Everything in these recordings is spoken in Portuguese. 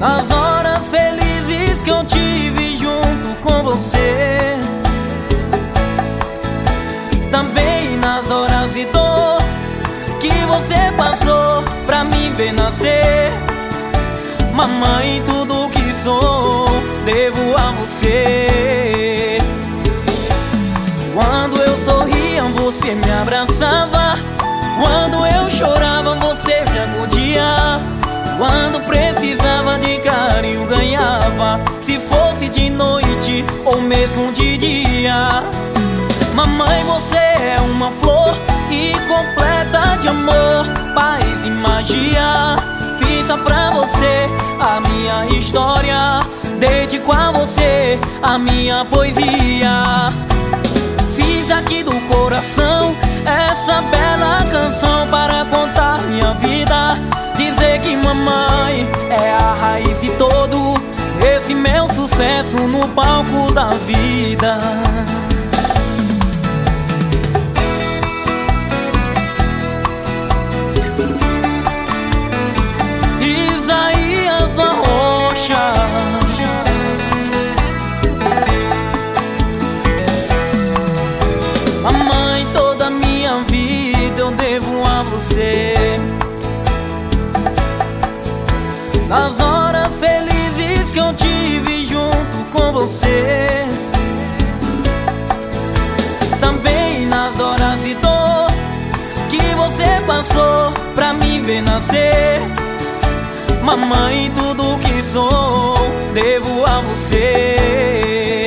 Nas horas felizes que eu tive junto com você, também nas horas de dor que você passou pra me ver nascer. Mamãe, tudo que sou devo a você. Quando eu sorria, você me abraçava. Quando eu chorava, você me acudia. Quando precisava de carinho, ganhava, se fosse de noite ou mesmo de dia. Mamãe, você é uma flor e completa de amor, paz e magia. Fiz só pra você a minha história, dedico a você a minha poesia. Fiz aqui do coração essa bela canção para contar minha vida, dizer que mamãe é a raiz de todo esse meu sucesso no palco da vida. Isaías da Rocha. Mamãe, toda minha vida eu devo a você. Nas horas felizes que eu tive junto com você, também nas horas de dor que você passou pra me ver nascer. Mamãe, tudo que sou devo a você.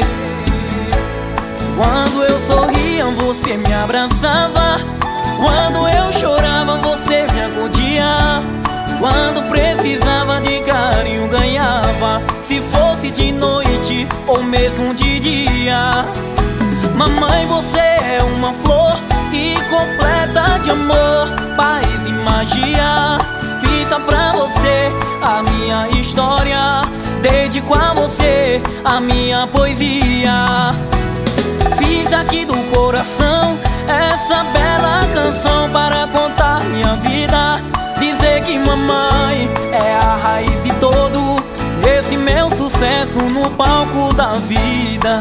Quando eu sorria, você me abraçava. Quando eu chorava, você me acudia. Quando precisava de carinho, ganhava, se fosse de noite ou mesmo de dia. Mamãe, você é uma flor e completa de amor, paz e magia. Fiz só pra você a minha história, dedico a você a minha poesia. Fiz aqui do coração essa bela canção para contar minha vida, dizer que mamãe é a raiz de todo esse meu sucesso no palco da vida.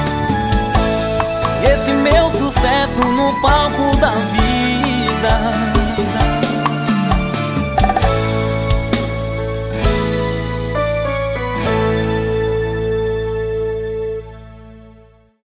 Esse meu sucesso no palco da vida.